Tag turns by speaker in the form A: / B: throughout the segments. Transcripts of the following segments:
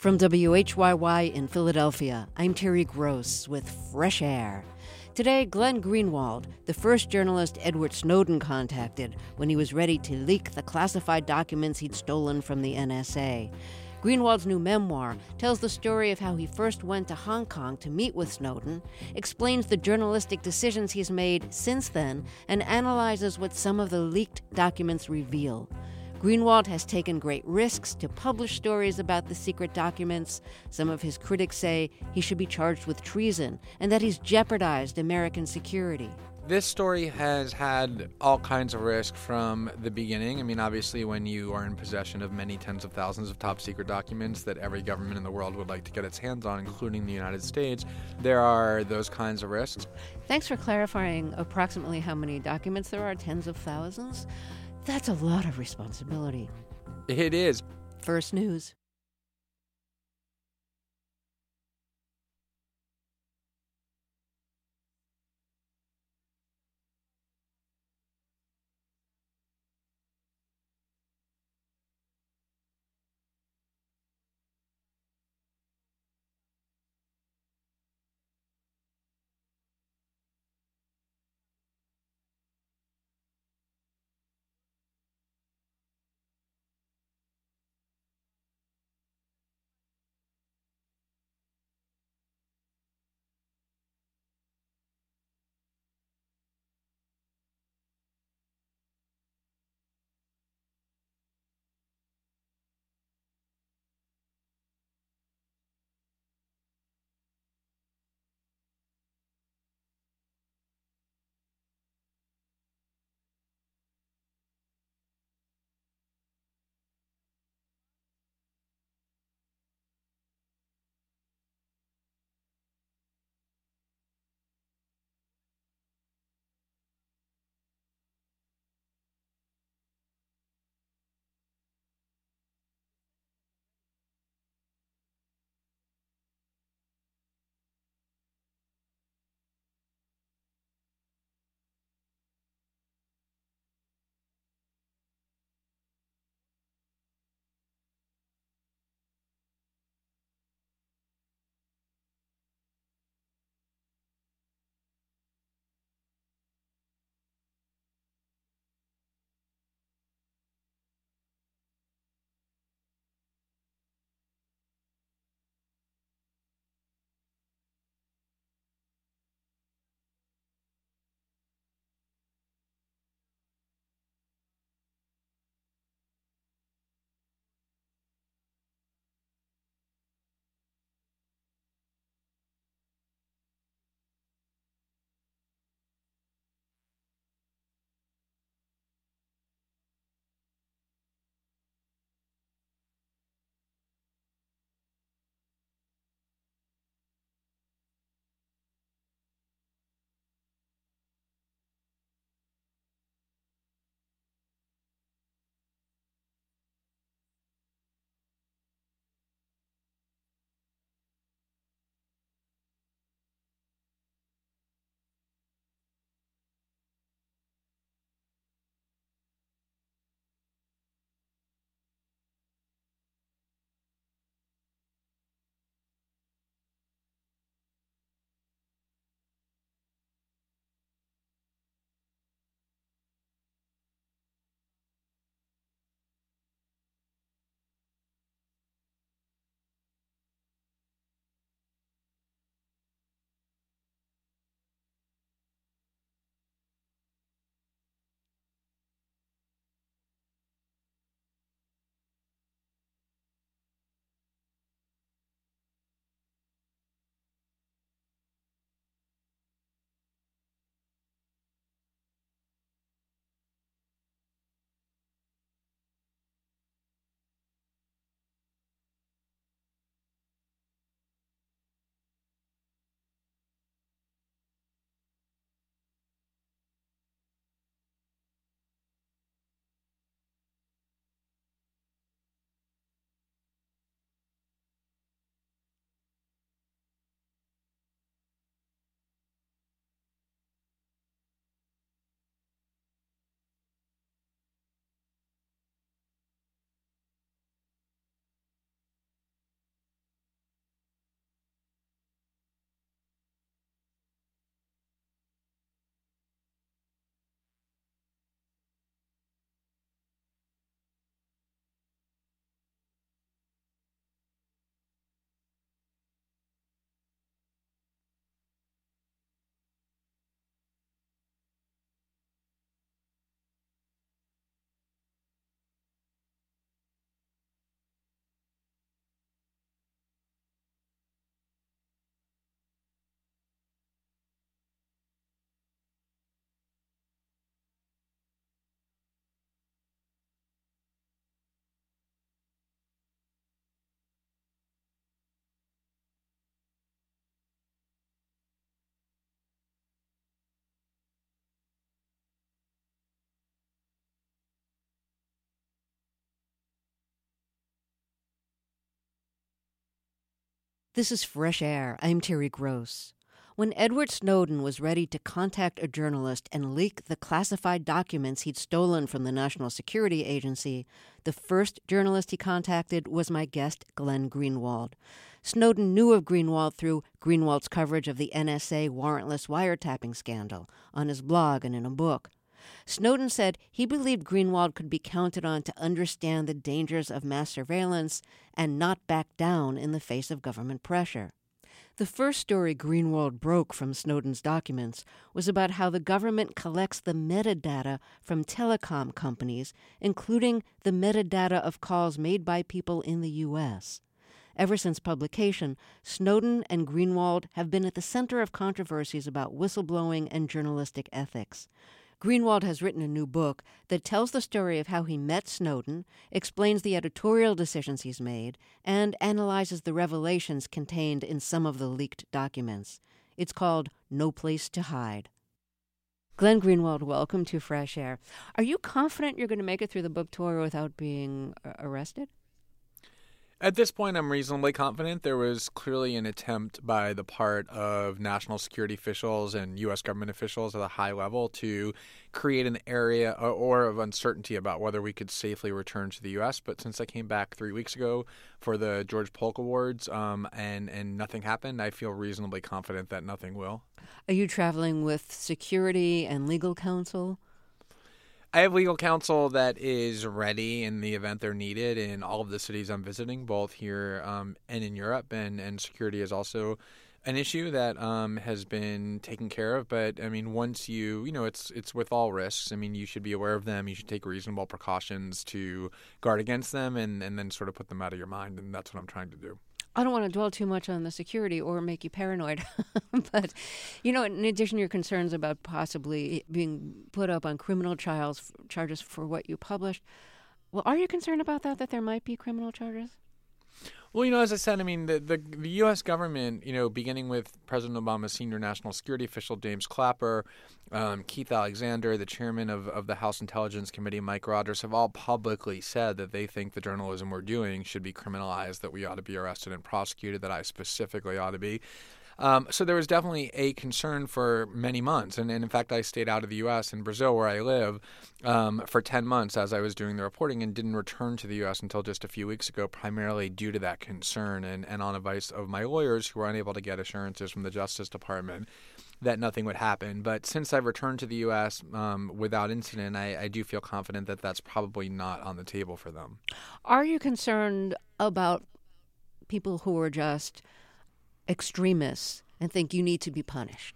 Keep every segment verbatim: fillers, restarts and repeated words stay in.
A: From W H Y Y in Philadelphia, I'm Terry Gross with Fresh Air. Today, Glenn Greenwald, the first journalist Edward Snowden contacted when he was ready to leak the classified documents he'd stolen from the N S A. Greenwald's new memoir tells the story of how he first went to Hong Kong to meet with Snowden, explains the journalistic decisions he's made since then, and analyzes what some of the leaked documents reveal. Greenwald has taken great risks to publish stories about the secret documents. Some of his critics say he should be charged with treason and that he's jeopardized American security.
B: This story has had all kinds of risk from the beginning. I mean, obviously, when you are in possession of many tens of thousands of top secret documents that every government in the world would like to get its hands on, including the United States, there are those kinds of risks.
A: Thanks for clarifying approximately how many documents there are, tens of thousands. That's a lot of responsibility.
B: It is.
A: First News. This is Fresh Air. I'm Terry Gross. When Edward Snowden was ready to contact a journalist and leak the classified documents he'd stolen from the National Security Agency, the first journalist he contacted was my guest, Glenn Greenwald. Snowden knew of Greenwald through Greenwald's coverage of the N S A warrantless wiretapping scandal on his blog and in a book. Snowden said he believed Greenwald could be counted on to understand the dangers of mass surveillance and not back down in the face of government pressure. The first story Greenwald broke from Snowden's documents was about how the government collects the metadata from telecom companies, including the metadata of calls made by people in the U S. Ever since publication, Snowden and Greenwald have been at the center of controversies about whistleblowing and journalistic ethics. Greenwald has written a new book that tells the story of how he met Snowden, explains the editorial decisions he's made, and analyzes the revelations contained in some of the leaked documents. It's called No Place to Hide. Glenn Greenwald, welcome to Fresh Air. Are you confident you're going to make it through the book tour without being uh, arrested?
B: At this point, I'm reasonably confident. There was clearly an attempt by the part of national security officials and U S government officials at a high level to create an area or of uncertainty about whether we could safely return to the U S. But since I came back three weeks ago for the George Polk Awards um, and, and nothing happened, I feel reasonably confident that nothing will.
A: Are you traveling with security and legal counsel?
B: I have legal counsel that is ready in the event they're needed in all of the cities I'm visiting, both here um, and in Europe. And, and security is also an issue that um, has been taken care of. But, I mean, once you, you know, it's it's with all risks. I mean, you should be aware of them. You should take reasonable precautions to guard against them and, and then sort of put them out of your mind. And that's what I'm trying to do.
A: I don't want to dwell too much on the security or make you paranoid, but, you know, in addition to your concerns about possibly being put up on criminal trials, charges for what you published, well, are you concerned about that, that there might be criminal charges?
B: Well, you know, as I said, I mean, the, the the U S government, you know, beginning with President Obama's senior national security official, James Clapper, um, Keith Alexander, the chairman of, of the House Intelligence Committee, Mike Rogers, have all publicly said that they think the journalism we're doing should be criminalized, that we ought to be arrested and prosecuted, that I specifically ought to be. Um, so there was definitely a concern for many months. And, and in fact, I stayed out of the U S in Brazil, where I live, um, for ten months as I was doing the reporting and didn't return to the U S until just a few weeks ago, primarily due to that concern and, and on advice of my lawyers who were unable to get assurances from the Justice Department that nothing would happen. But since I've returned to the U S um, without incident, I, I do feel confident that that's probably not on the table for them.
A: Are you concerned about people who are just extremists and think you need to be punished?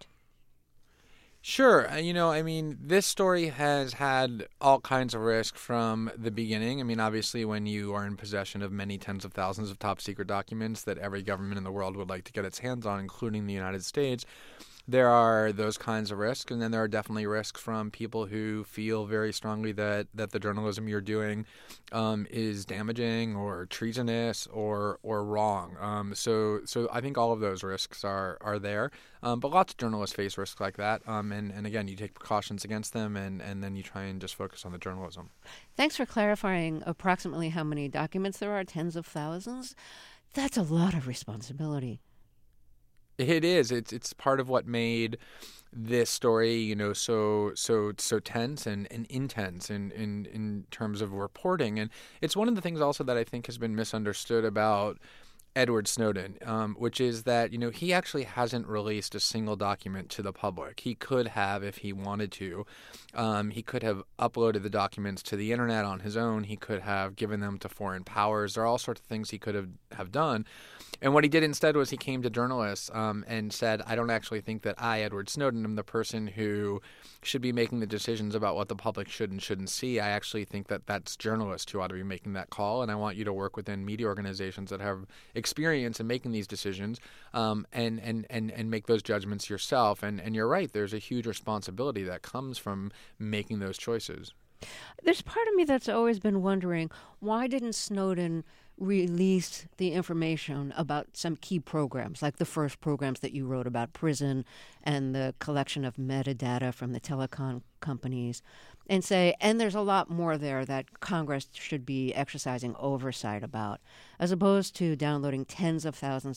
B: Sure. You know, I mean, this story has had all kinds of risk from the beginning. I mean, obviously, when you are in possession of many tens of thousands of top secret documents that every government in the world would like to get its hands on, including the United States, there are those kinds of risks. And then there are definitely risks from people who feel very strongly that, that the journalism you're doing um, is damaging or treasonous or or wrong. Um, so so I think all of those risks are, are there. Um, but lots of journalists face risks like that. Um, and, and again, you take precautions against them and, and then you try and just focus on the journalism.
A: Thanks for clarifying approximately how many documents there are, tens of thousands. That's a lot of responsibility.
B: It is. It's it's part of what made this story, you know, so so so tense and, and intense in, in, in terms of reporting. And it's one of the things also that I think has been misunderstood about Edward Snowden, um, which is that, you know, he actually hasn't released a single document to the public. He could have if he wanted to. Um, he could have uploaded the documents to the internet on his own. He could have given them to foreign powers. There are all sorts of things he could have, have done. And what he did instead was he came to journalists um, and said, I don't actually think that I, Edward Snowden, am the person who should be making the decisions about what the public should and shouldn't see. I actually think that that's journalists who ought to be making that call. And I want you to work within media organizations that have experience in making these decisions um, and, and, and, and make those judgments yourself. And, and you're right, there's a huge responsibility that comes from making those choices.
A: There's part of me that's always been wondering, why didn't Snowden release the information about some key programs, like the first programs that you wrote about, PRISM and the collection of metadata from the telecom companies, and say, and there's a lot more there that Congress should be exercising oversight about, as opposed to downloading tens of thousands of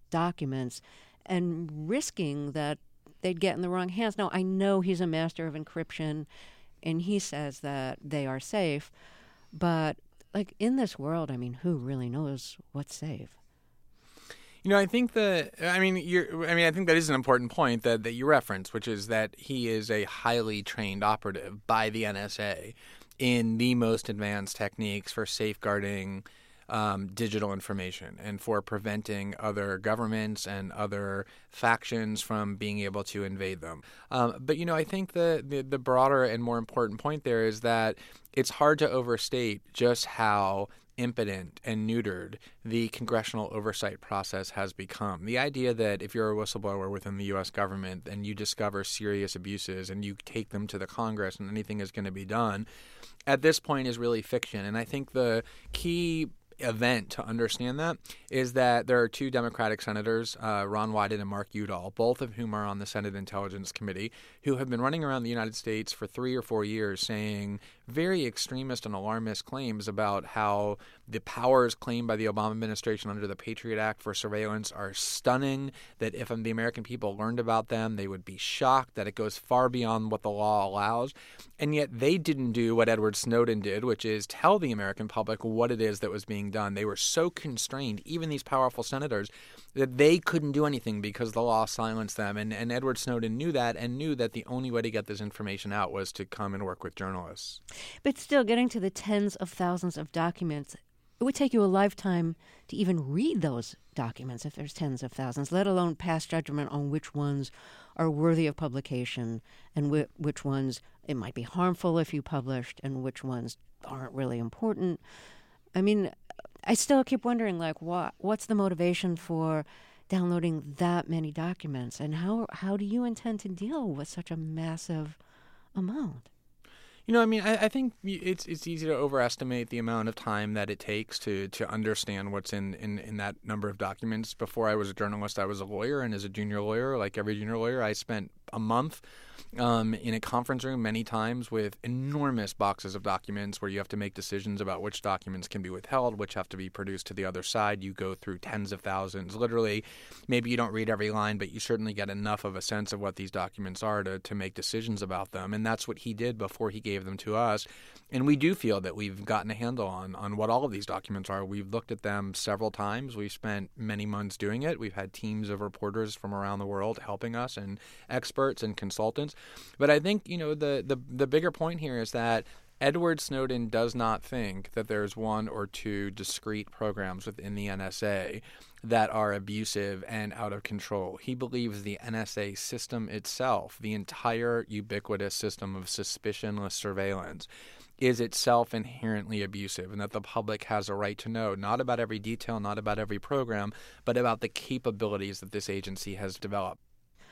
A: documents and risking that they'd get in the wrong hands. Now, I know he's a master of encryption, and he says that they are safe, but like in this world, I mean, who really knows what's safe?
B: You know, I think that, I mean, you're, I mean, I think that is an important point that, that you reference, which is that he is a highly trained operative by the N S A in the most advanced techniques for safeguarding um, digital information and for preventing other governments and other factions from being able to invade them. Um, but, you know, I think the, the, the broader and more important point there is that it's hard to overstate just how impotent and neutered the congressional oversight process has become. The idea that if you're a whistleblower within the U S government and you discover serious abuses and you take them to the Congress and anything is going to be done, at this point is really fiction. And I think the key event to understand that is that there are two Democratic senators, uh, Ron Wyden and Mark Udall, both of whom are on the Senate Intelligence Committee, who have been running around the United States for three or four years saying very extremist and alarmist claims about how the powers claimed by the Obama administration under the Patriot Act for surveillance are stunning, that if the American people learned about them, they would be shocked, that it goes far beyond what the law allows. And yet they didn't do what Edward Snowden did, which is tell the American public what it is that was being done. They were so constrained, even these powerful senators, that they couldn't do anything because the law silenced them. And, and Edward Snowden knew that and knew that the only way to get this information out was to come and work with journalists.
A: But still, getting to the tens of thousands of documents, it would take you a lifetime to even read those documents if there's tens of thousands, let alone pass judgment on which ones are worthy of publication and wh- which ones it might be harmful if you published and which ones aren't really important. I mean, I still keep wondering, like, what what's the motivation for downloading that many documents, and how how do you intend to deal with such a massive amount?
B: You know, I mean, I, I think it's it's easy to overestimate the amount of time that it takes to, to understand what's in, in, in that number of documents. Before I was a journalist, I was a lawyer, and as a junior lawyer, like every junior lawyer, I spent a month um, in a conference room many times with enormous boxes of documents where you have to make decisions about which documents can be withheld, which have to be produced to the other side. You go through tens of thousands. Literally, maybe you don't read every line, but you certainly get enough of a sense of what these documents are to, to make decisions about them. And that's what he did before he gave them to us. And we do feel that we've gotten a handle on, on what all of these documents are. We've looked at them several times. We've spent many months doing it. We've had teams of reporters from around the world helping us and experts and consultants. But I think, you know, the, the, the bigger point here is that Edward Snowden does not think that there's one or two discrete programs within the N S A that are abusive and out of control. He believes the N S A system itself, the entire ubiquitous system of suspicionless surveillance, is itself inherently abusive, and that the public has a right to know not about every detail, not about every program, but about the capabilities that this agency has developed.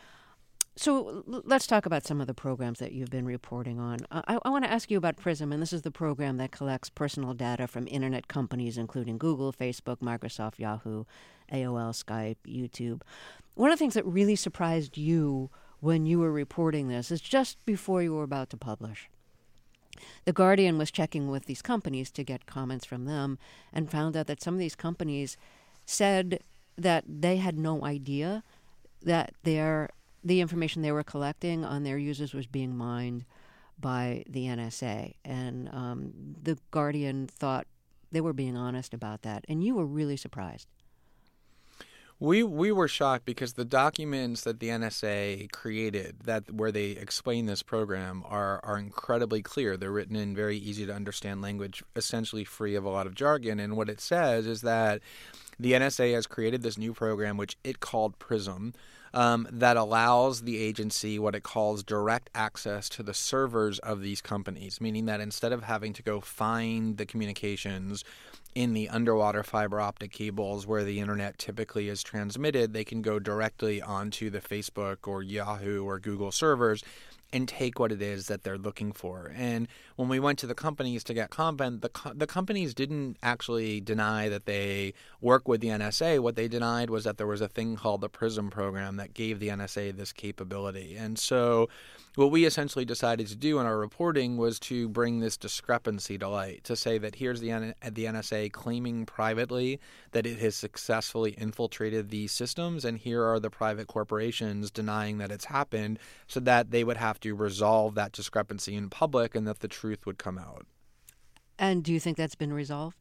A: So l- let's talk about some of the programs that you've been reporting on. Uh, I, I want to ask you about PRISM, and this is the program that collects personal data from internet companies, including Google, Facebook, Microsoft, Yahoo, A O L, Skype, YouTube. One of the things that really surprised you when you were reporting this is just before you were about to publish. The Guardian was checking with these companies to get comments from them and found out that some of these companies said that they had no idea that their the information they were collecting on their users was being mined by the N S A. And um, the Guardian thought they were being honest about that. And you were really surprised.
B: We we were shocked because the documents that the N S A created, that where they explain this program, are are incredibly clear. They're written in very easy to understand language, essentially free of a lot of jargon. And what it says is that the N S A has created this new program, which it called PRISM, um, that allows the agency what it calls direct access to the servers of these companies, meaning that instead of having to go find the communications in the underwater fiber optic cables where the internet typically is transmitted, they can go directly onto the Facebook or Yahoo or Google servers and take what it is that they're looking for. And when we went to the companies to get comment, the, co- the companies didn't actually deny that they work with the N S A. What they denied was that there was a thing called the PRISM program that gave the N S A this capability. And so what we essentially decided to do in our reporting was to bring this discrepancy to light, to say that here's the, N- the N S A claiming privately that it has successfully infiltrated these systems, and here are the private corporations denying that it's happened, so that they would have to resolve that discrepancy in public and that the truth would come out.
A: And do you think that's been resolved?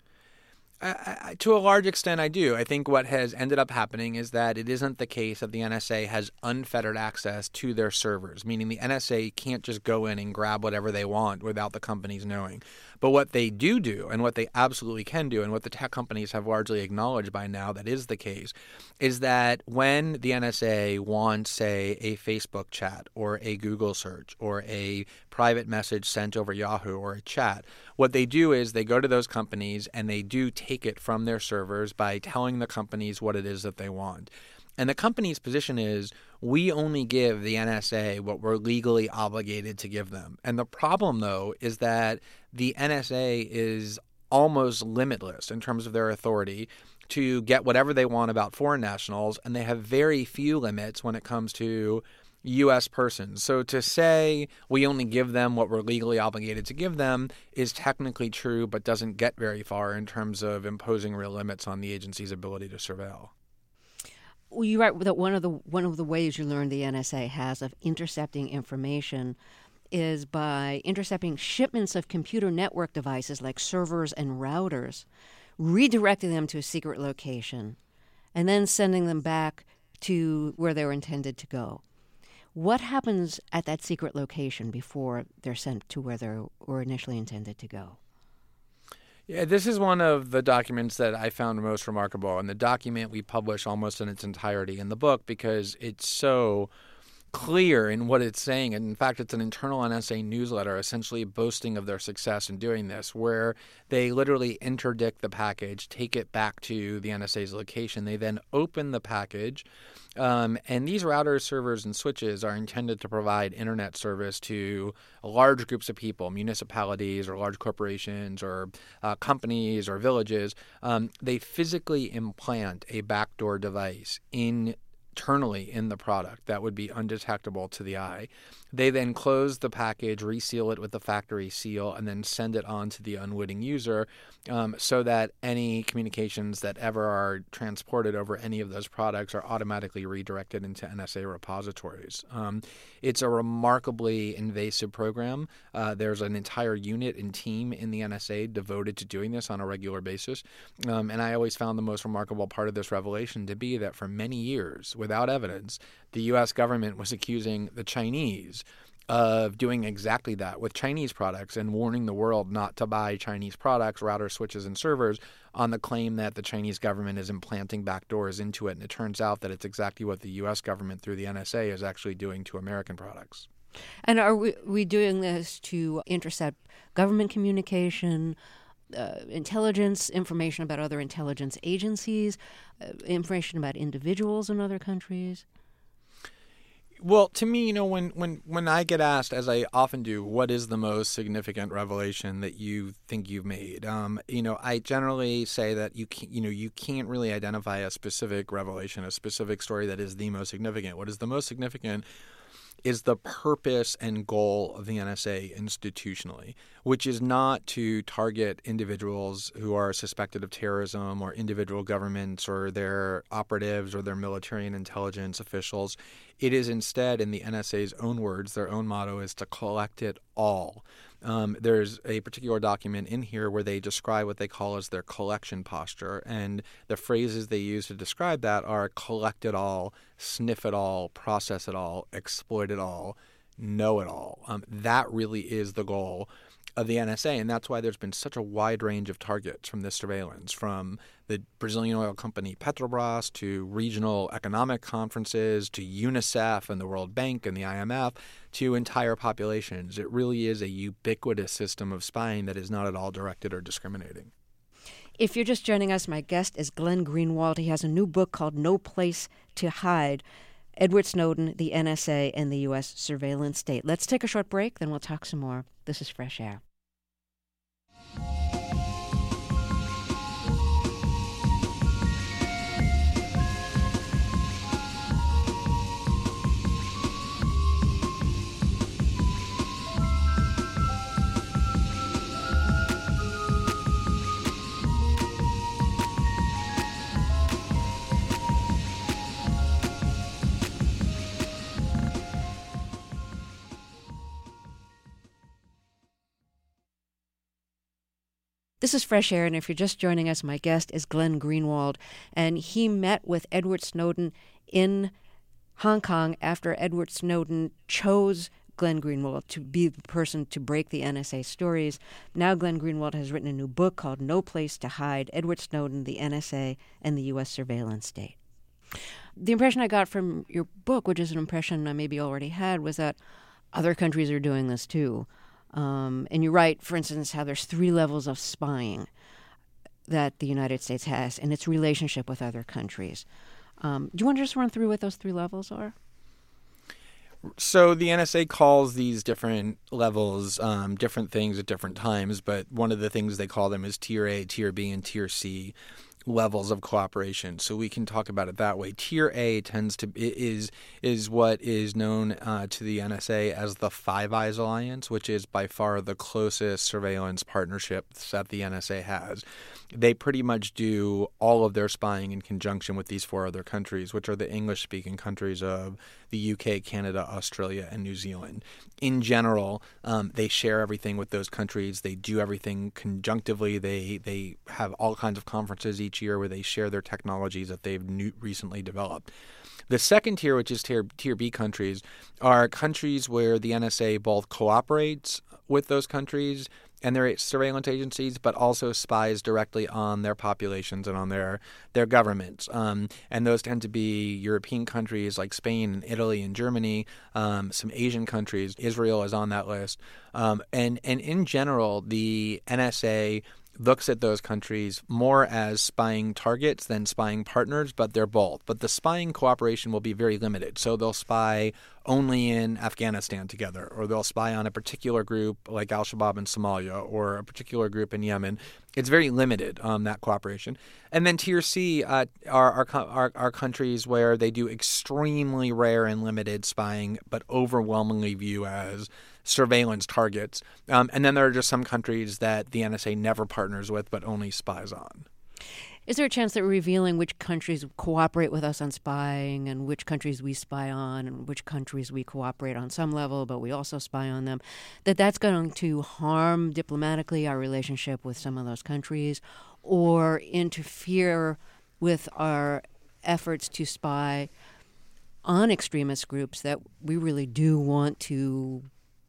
B: I, I, to a large extent, I do. I think what has ended up happening is that it isn't the case that the N S A has unfettered access to their servers, meaning the N S A can't just go in and grab whatever they want without the companies knowing. But what they do do, and what they absolutely can do, and what the tech companies have largely acknowledged by now that is the case, is that when the N S A wants, say, a Facebook chat or a Google search or a private message sent over Yahoo or a chat, what they do is they go to those companies and they do take it from their servers by telling the companies what it is that they want. And the company's position is, we only give the N S A what we're legally obligated to give them. And the problem, though, is that the N S A is almost limitless in terms of their authority to get whatever they want about foreign nationals, and they have very few limits when it comes to U S persons. So to say we only give them what we're legally obligated to give them is technically true, but doesn't get very far in terms of imposing real limits on the agency's ability to surveil.
A: Well, you're right that one of the one of the ways you learn the N S A has of intercepting information is by intercepting shipments of computer network devices like servers and routers, redirecting them to a secret location, and then sending them back to where they were intended to go. What happens at that secret location before they're sent to where they were initially intended to go?
B: Yeah, this is one of the documents that I found most remarkable, and the document we publish almost in its entirety in the book because it's so clear in what it's saying. And in fact, it's an internal N S A newsletter essentially boasting of their success in doing this, where they literally interdict the package, take it back to the N S A's location. They then open the package. Um, and these routers, servers, and switches are intended to provide internet service to large groups of people, municipalities or large corporations or uh, companies or villages. Um, they physically implant a backdoor device in internally in the product that would be undetectable to the eye. They then close the package, reseal it with the factory seal, and then send it on to the unwitting user um, so that any communications that ever are transported over any of those products are automatically redirected into N S A repositories. Um, it's a remarkably invasive program. Uh, there's an entire unit and team in the N S A devoted to doing this on a regular basis. Um, and I always found the most remarkable part of this revelation to be that for many years, without evidence, the U S government was accusing the Chinese of doing exactly that with Chinese products and warning the world not to buy Chinese products, routers, switches, and servers on the claim that the Chinese government is implanting backdoors into it. And it turns out that it's exactly what the U S government through the N S A is actually doing to American products.
A: And are we, we doing this to intercept government communication, Uh, intelligence, information about other intelligence agencies, uh, information about individuals in other countries?
B: Well, to me, you know, when, when, when I get asked, as I often do, what is the most significant revelation that you think you've made, um, you know, I generally say that you can't, you know, you can't really identify a specific revelation, a specific story that is the most significant. What is the most significant is the purpose and goal of the N S A institutionally, which is not to target individuals who are suspected of terrorism or individual governments or their operatives or their military and intelligence officials. It is instead, in the N S A's own words, their own motto is to collect it all. Um, there's a particular document in here where they describe what they call as their collection posture, and the phrases they use to describe that are collect it all, sniff it all, process it all, exploit it all, know it all. Um, that really is the goal of the N S A, and that's why there's been such a wide range of targets from this surveillance, from the Brazilian oil company Petrobras to regional economic conferences to UNICEF and the World Bank and the I M F to entire populations. It really is a ubiquitous system of spying that is not at all directed or discriminating.
A: If you're just joining us, my guest is Glenn Greenwald. He has a new book called No Place to Hide. Edward Snowden, the N S A, and the U S surveillance state. Let's take a short break, then we'll talk some more. This is Fresh Air. This is Fresh Air, and if you're just joining us, my guest is Glenn Greenwald, and he met with Edward Snowden in Hong Kong after Edward Snowden chose Glenn Greenwald to be the person to break the N S A stories. Now Glenn Greenwald has written a new book called No Place to Hide, Edward Snowden, the N S A, and the U S surveillance state. The impression I got from your book, which is an impression I maybe already had, was that other countries are doing this too. Um, and you write, for instance, how there's three levels of spying that the United States has in its relationship with other countries. Um, do you want to just run through what those three levels are?
B: So the N S A calls these different levels um, different things at different times, but one of the things they call them is Tier A, Tier B, and Tier C levels of cooperation. So we can talk about it that way. Tier A tends to is is what is known uh, to the N S A as the Five Eyes Alliance, which is by far the closest surveillance partnerships that the N S A has. They pretty much do all of their spying in conjunction with these four other countries, which are the English-speaking countries of the U K, Canada, Australia, and New Zealand. In general, um, they share everything with those countries. They do everything conjunctively. They they have all kinds of conferences each year where they share their technologies that they've new, recently developed. The second tier, which is tier, tier B countries, are countries where the N S A both cooperates with those countries and their surveillance agencies, but also spies directly on their populations and on their their governments. Um, and those tend to be European countries like Spain and Italy and Germany, um, some Asian countries. Israel is on that list. Um, and, and in general, the N S A looks at those countries more as spying targets than spying partners, but they're both. But the spying cooperation will be very limited. So they'll spy only in Afghanistan together, or they'll spy on a particular group like Al-Shabaab in Somalia or a particular group in Yemen. It's very limited, um, that cooperation. And then Tier C uh, are, are, are, are countries where they do extremely rare and limited spying, but overwhelmingly view as surveillance targets. Um, and then there are just some countries that the N S A never partners with, but only spies on.
A: Is there a chance that we're revealing which countries cooperate with us on spying and which countries we spy on and which countries we cooperate on some level, but we also spy on them, that that's going to harm diplomatically our relationship with some of those countries or interfere with our efforts to spy on extremist groups that we really do want to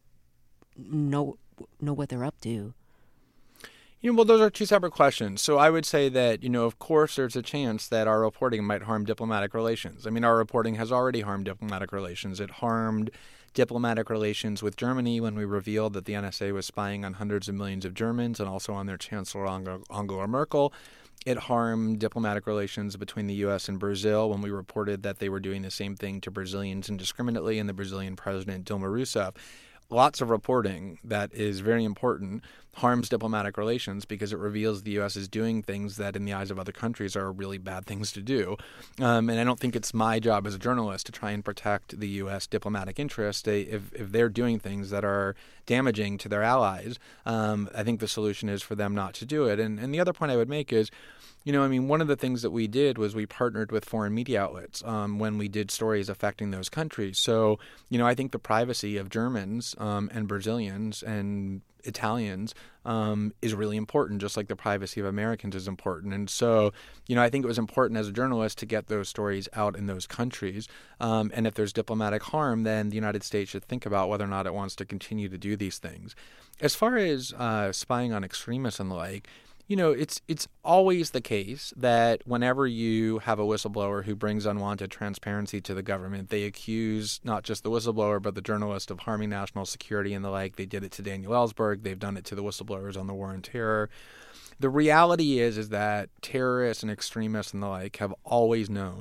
A: know know what they're up to?
B: You know, well, those are two separate questions. So I would say that, you know, of course, there's a chance that our reporting might harm diplomatic relations. I mean, our reporting has already harmed diplomatic relations. It harmed diplomatic relations with Germany when we revealed that the N S A was spying on hundreds of millions of Germans and also on their Chancellor Angela Merkel. It harmed diplomatic relations between the U S and Brazil when we reported that they were doing the same thing to Brazilians indiscriminately and the Brazilian president Dilma Rousseff. Lots of reporting that is very important harms diplomatic relations because it reveals the U S is doing things that in the eyes of other countries are really bad things to do. Um, and I don't think it's my job as a journalist to try and protect the U S diplomatic interest. They, if, if they're doing things that are damaging to their allies, um, I think the solution is for them not to do it. And, and the other point I would make is, you know, I mean, one of the things that we did was we partnered with foreign media outlets um, when we did stories affecting those countries. So, you know, I think the privacy of Germans um, and Brazilians and Italians um, is really important, just like the privacy of Americans is important. And so, you know, I think it was important as a journalist to get those stories out in those countries. Um, and if there's diplomatic harm, then the United States should think about whether or not it wants to continue to do these things. As far as uh, spying on extremists and the like, you know, it's it's always the case that whenever you have a whistleblower who brings unwanted transparency to the government, they accuse not just the whistleblower but the journalist of harming national security and the like. They did it to Daniel Ellsberg. They've done it to the whistleblowers on the war on terror. The reality is, is that terrorists and extremists and the like have always known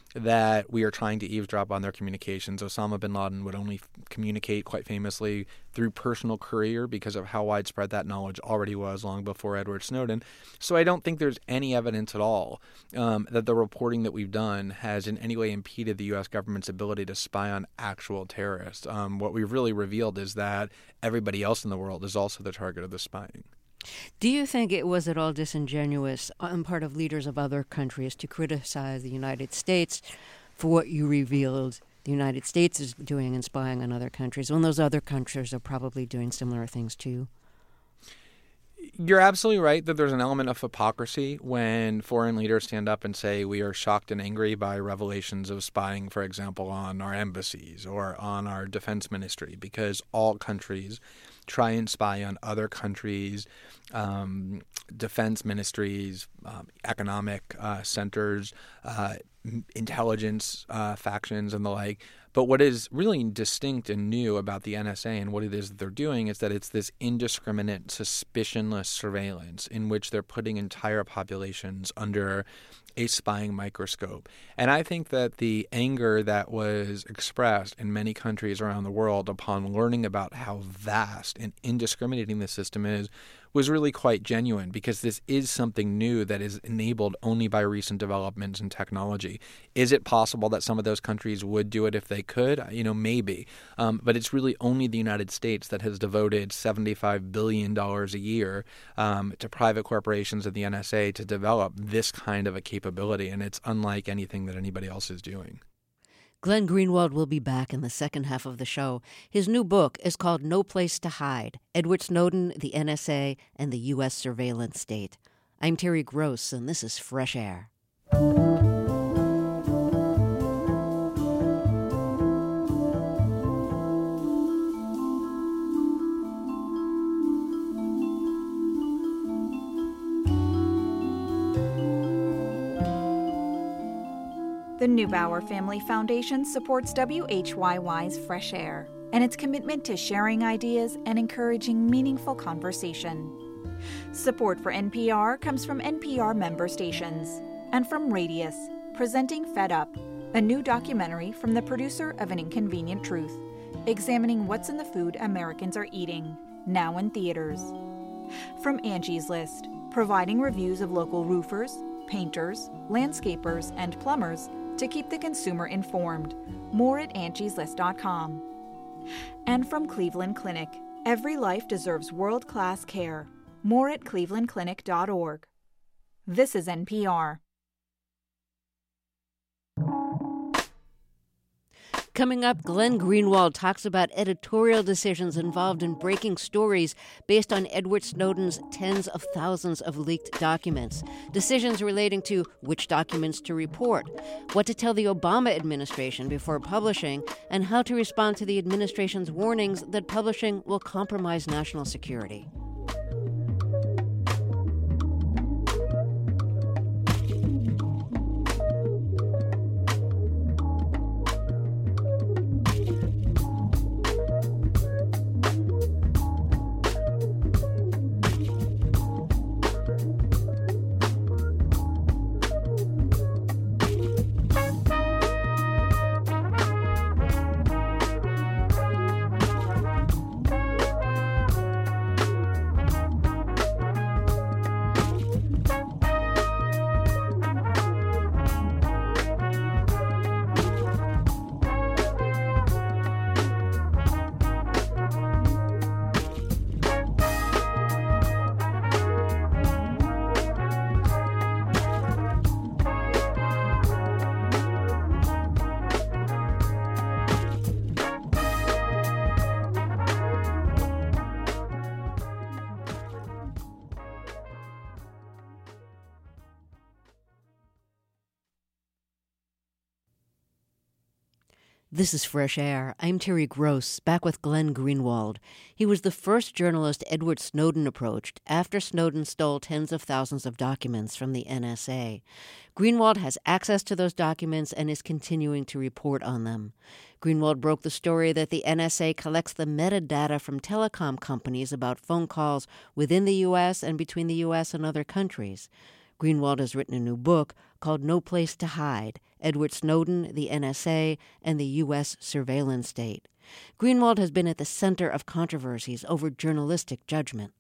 B: that we are trying to eavesdrop on their communications. Osama bin Laden would only f- communicate, quite famously, through personal courier because of how widespread that knowledge already was long before Edward Snowden. So I don't think there's any evidence at all um, that the reporting that we've done has in any way impeded the U S government's ability to spy on actual terrorists. Um, what we've really revealed is that everybody else in the world is also the target of the spying.
A: Do you think it was at all disingenuous on part of leaders of other countries to criticize the United States for what you revealed the United States is doing and spying on other countries, when those other countries are probably doing similar things too?
B: You're absolutely right that there's an element of hypocrisy when foreign leaders stand up and say we are shocked and angry by revelations of spying, for example, on our embassies or on our defense ministry, because all countries try and spy on other countries' um, defense ministries, um, economic uh, centers, uh, intelligence uh, factions, and the like. But what is really distinct and new about the N S A and what it is that they're doing is that it's this indiscriminate, suspicionless surveillance in which they're putting entire populations under a spying microscope. And I think that the anger that was expressed in many countries around the world upon learning about how vast and indiscriminating the system is was really quite genuine, because this is something new that is enabled only by recent developments in technology. Is it possible that some of those countries would do it if they could? You know, maybe. Um, but it's really only the United States that has devoted seventy-five billion dollars a year um, to private corporations at the N S A to develop this kind of a capability, and it's unlike anything that anybody else is doing.
A: Glenn Greenwald will be back in the second half of the show. His new book is called No Place to Hide, Edward Snowden, the N S A, and the U S Surveillance State. I'm Terry Gross, and this is Fresh Air.
C: The Neubauer Family Foundation supports W H Y Y's Fresh Air and its commitment to sharing ideas and encouraging meaningful conversation. Support for N P R comes from N P R member stations and from Radius, presenting Fed Up, a new documentary from the producer of An Inconvenient Truth, examining what's in the food Americans are eating, now in theaters. From Angie's List, providing reviews of local roofers, painters, landscapers, and plumbers to keep the consumer informed. More at angies list dot com. And from Cleveland Clinic, every life deserves world-class care. More at cleveland clinic dot org. This is N P R.
A: Coming up, Glenn Greenwald talks about editorial decisions involved in breaking stories based on Edward Snowden's tens of thousands of leaked documents, decisions relating to which documents to report, what to tell the Obama administration before publishing, and how to respond to the administration's warnings that publishing will compromise national security. This is Fresh Air. I'm Terry Gross, back with Glenn Greenwald. He was the first journalist Edward Snowden approached after Snowden stole tens of thousands of documents from the N S A. Greenwald has access to those documents and is continuing to report on them. Greenwald broke the story that the N S A collects the metadata from telecom companies about phone calls within the U S and between the U S and other countries. Greenwald has written a new book called No Place to Hide, Edward Snowden, the N S A, and the U S surveillance state. Greenwald has been at the center of controversies over journalistic judgment.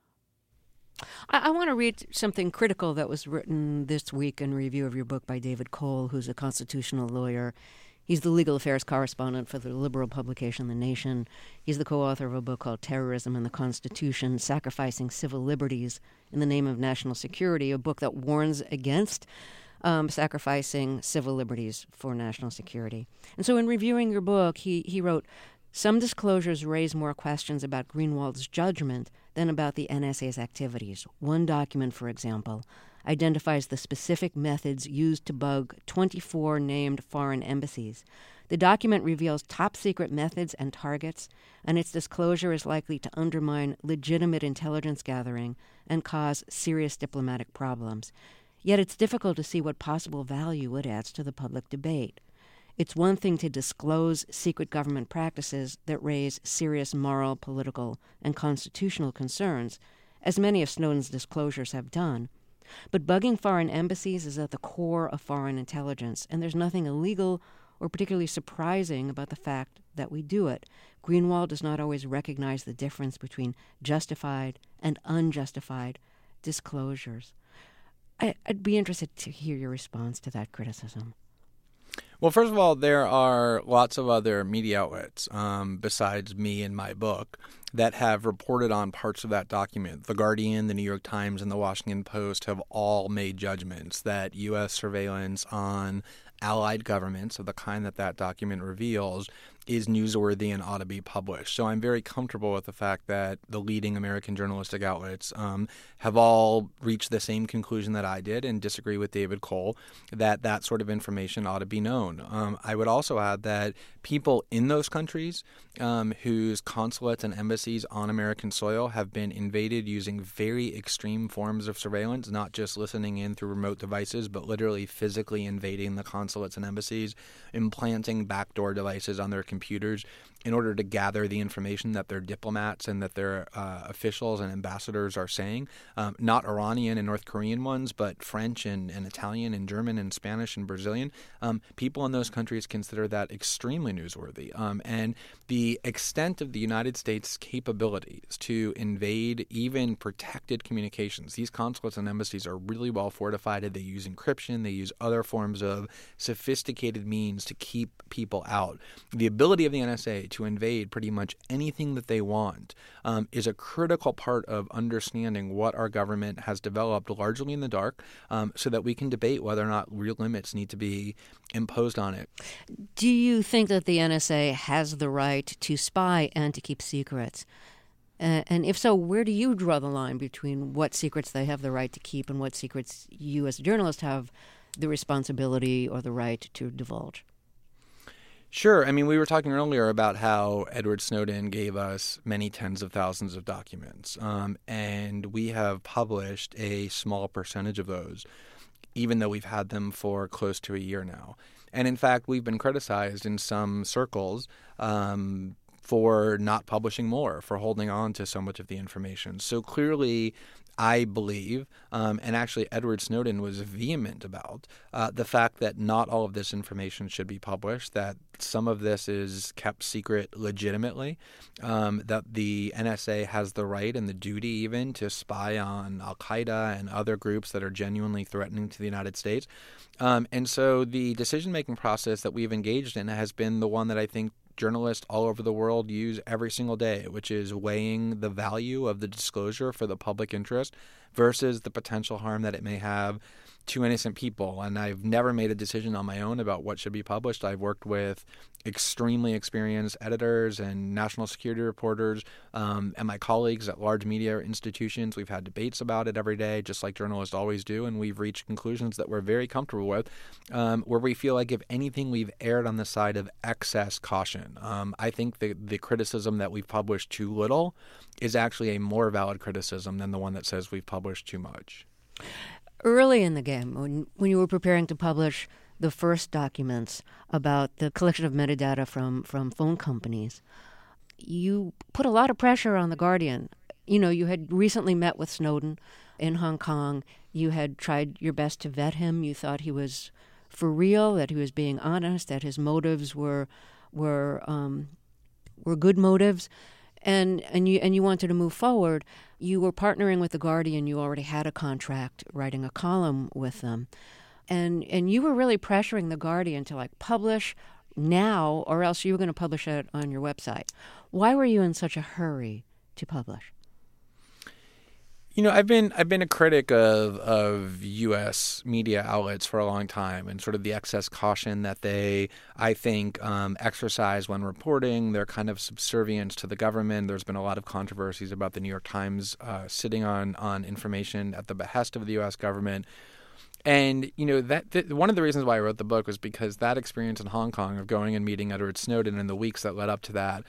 A: I, I want to read something critical that was written this week in review of your book by David Cole, who's a constitutional lawyer. He's the legal affairs correspondent for the liberal publication The Nation. He's the co-author of a book called Terrorism and the Constitution, Sacrificing Civil Liberties in the Name of National Security, a book that warns against um, sacrificing civil liberties for national security. And so in reviewing your book, he, he wrote, some disclosures raise more questions about Greenwald's judgment than about the N S A's activities. One document, for example, identifies the specific methods used to bug twenty-four named foreign embassies. The document reveals top-secret methods and targets, and its disclosure is likely to undermine legitimate intelligence gathering and cause serious diplomatic problems. Yet it's difficult to see what possible value it adds to the public debate. It's one thing to disclose secret government practices that raise serious moral, political, and constitutional concerns, as many of Snowden's disclosures have done. But bugging foreign embassies is at the core of foreign intelligence, and there's nothing illegal or particularly surprising about the fact that we do it. Greenwald does not always recognize the difference between justified and unjustified disclosures. I, I'd be interested to hear your response to that criticism.
B: Well, first of all, there are lots of other media outlets um, besides me and my book that have reported on parts of that document. The Guardian, the New York Times, and the Washington Post have all made judgments that U S surveillance on allied governments of the kind that that document reveals is newsworthy and ought to be published. So I'm very comfortable with the fact that the leading American journalistic outlets um, have all reached the same conclusion that I did and disagree with David Cole that that sort of information ought to be known. Um, I would also add that people in those countries um, whose consulates and embassies on American soil have been invaded using very extreme forms of surveillance, not just listening in through remote devices, but literally physically invading the consulates and embassies, implanting backdoor devices on their computers in order to gather the information that their diplomats and that their uh, officials and ambassadors are saying. Um, not Iranian and North Korean ones, but French and, and Italian and German and Spanish and Brazilian. Um, people in those countries consider that extremely newsworthy. Um, and the extent of the United States' capabilities to invade even protected communications, these consulates and embassies are really well fortified. They use encryption. They use other forms of sophisticated means to keep people out. The ability of the N S A to invade pretty much anything that they want um, is a critical part of understanding what our government has developed largely in the dark um, so that we can debate whether or not real limits need to be imposed on it.
A: Do you think that the N S A has the right to spy and to keep secrets? Uh, and if so, where do you draw the line between what secrets they have the right to keep and what secrets you as a journalist have the responsibility or the right to divulge?
B: Sure. I mean, we were talking earlier about how Edward Snowden gave us many tens of thousands of documents, um, and we have published a small percentage of those, even though we've had them for close to a year now. And in fact, we've been criticized in some circles um, for not publishing more, for holding on to so much of the information. So clearly, I believe, um, and actually Edward Snowden was vehement about, uh, the fact that not all of this information should be published, that some of this is kept secret legitimately, um, that the N S A has the right and the duty even to spy on al-Qaeda and other groups that are genuinely threatening to the United States. Um, and so the decision-making process that we've engaged in has been the one that I think journalists all over the world use every single day, which is weighing the value of the disclosure for the public interest versus the potential harm that it may have to innocent people. And I've never made a decision on my own about what should be published. I've worked with extremely experienced editors and national security reporters um, and my colleagues at large media institutions. We've had debates about it every day, just like journalists always do, and we've reached conclusions that we're very comfortable with, um, where we feel like, if anything, we've erred on the side of excess caution. Um, I think the, the criticism that we've published too little is actually a more valid criticism than the one that says we've published too much.
A: Early in the game, when, when you were preparing to publish the first documents about the collection of metadata from, from phone companies, you put a lot of pressure on The Guardian. You know, you had recently met with Snowden in Hong Kong. You had tried your best to vet him. You thought he was for real, that he was being honest, that his motives were were um, were good motives, and and you and you wanted to move forward. You were partnering with The Guardian. You already had a contract writing a column with them, and and you were really pressuring The Guardian to like publish now, or else you were going to publish it on your website. Why were you in such a hurry to publish?
B: You know, I've been I've been a critic of of U S media outlets for a long time, and sort of the excess caution that they, I think, um, exercise when reporting. Their kind of subservience to the government. There's been a lot of controversies about the New York Times uh, sitting on on information at the behest of the U S government. And, you know, that th- one of the reasons why I wrote the book was because that experience in Hong Kong of going and meeting Edward Snowden in the weeks that led up to that,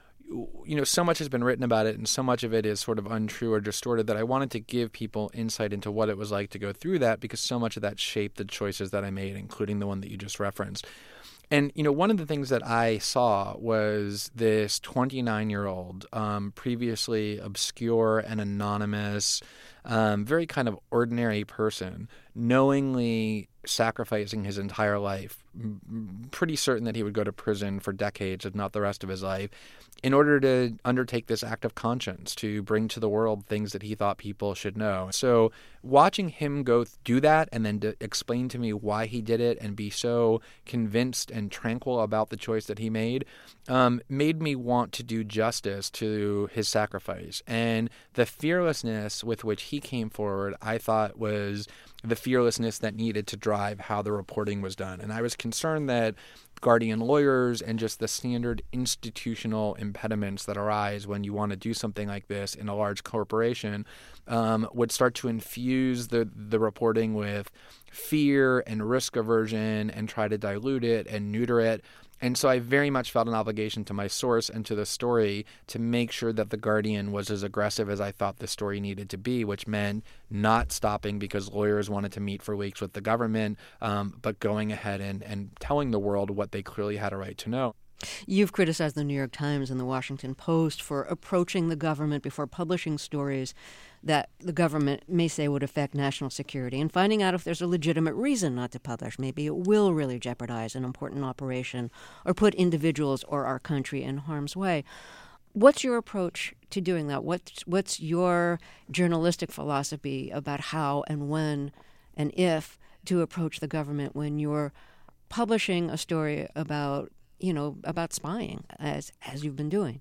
B: you know, so much has been written about it and so much of it is sort of untrue or distorted that I wanted to give people insight into what it was like to go through that, because so much of that shaped the choices that I made, including the one that you just referenced. And, you know, one of the things that I saw was this twenty-nine-year-old, um, previously obscure and anonymous, um, very kind of ordinary person, knowingly sacrificing his entire life, pretty certain that he would go to prison for decades, if not the rest of his life, in order to undertake this act of conscience, to bring to the world things that he thought people should know. So watching him go do that and then to explain to me why he did it and be so convinced and tranquil about the choice that he made um, made me want to do justice to his sacrifice. And the fearlessness with which he came forward, I thought, was the fearlessness that needed to drive how the reporting was done. And I was concerned that Guardian lawyers and just the standard institutional impediments that arise when you want to do something like this in a large corporation um, would start to infuse the, the reporting with fear and risk aversion and try to dilute it and neuter it. And so I very much felt an obligation to my source and to the story to make sure that The Guardian was as aggressive as I thought the story needed to be, which meant not stopping because lawyers wanted to meet for weeks with the government, um, but going ahead and, and telling the world what they clearly had a right to know.
A: You've criticized the New York Times and the Washington Post for approaching the government before publishing stories that the government may say would affect national security and finding out if there's a legitimate reason not to publish. Maybe it will really jeopardize an important operation or put individuals or our country in harm's way. What's your approach to doing that? What's, what's your journalistic philosophy about how and when and if to approach the government when you're publishing a story about you know, about spying, as as you've been doing?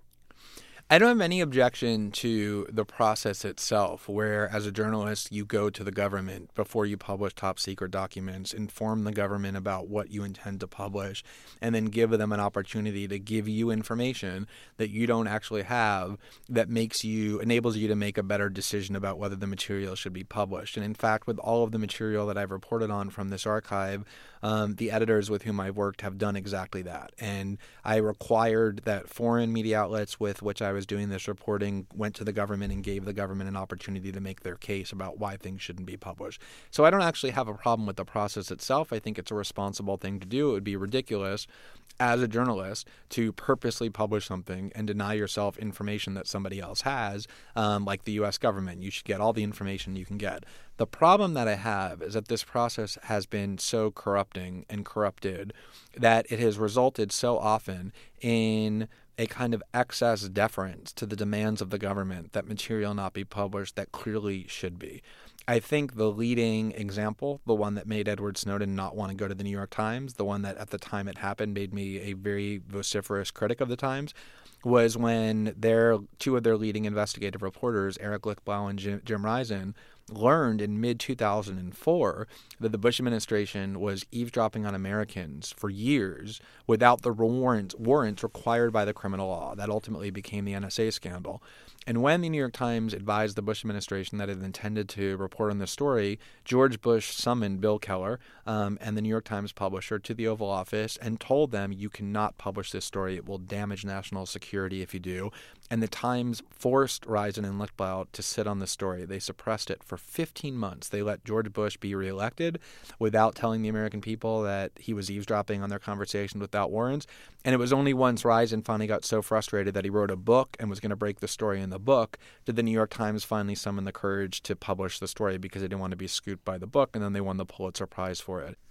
B: I don't have any objection to the process itself, where as a journalist, you go to the government before you publish top secret documents, inform the government about what you intend to publish, and then give them an opportunity to give you information that you don't actually have that makes you, enables you to make a better decision about whether the material should be published. And in fact, with all of the material that I've reported on from this archive, um, the editors with whom I've worked have done exactly that. And I required that foreign media outlets with which I was doing this reporting went to the government and gave the government an opportunity to make their case about why things shouldn't be published. So I don't actually have a problem with the process itself. I think it's a responsible thing to do. It would be ridiculous as a journalist to purposely publish something and deny yourself information that somebody else has, um, like the U S government. You should get all the information you can get. The problem that I have is that this process has been so corrupting and corrupted that it has resulted so often in a kind of excess deference to the demands of the government that material not be published that clearly should be. I think the leading example, the one that made Edward Snowden not want to go to the New York Times, the one that at the time it happened made me a very vociferous critic of the Times, was when their two of their leading investigative reporters, Eric Lichtblau and Jim, Jim Risen, learned in mid two thousand four that the Bush administration was eavesdropping on Americans for years without the warrants, warrants required by the criminal law. That ultimately became the N S A scandal. And when the New York Times advised the Bush administration that it intended to report on this story, George Bush summoned Bill Keller um, and the New York Times publisher to the Oval Office and told them, you cannot publish this story. It will damage national security if you do. And the Times forced Risen and Lichtblau to sit on the story. They suppressed it for fifteen months. They let George Bush be reelected without telling the American people that he was eavesdropping on their conversations without warrants. And it was only once Risen finally got so frustrated that he wrote a book and was going to break the story in the book did the New York Times finally summon the courage to publish the story because they didn't want to be scooped by the book, and then they won the Pulitzer Prize for it.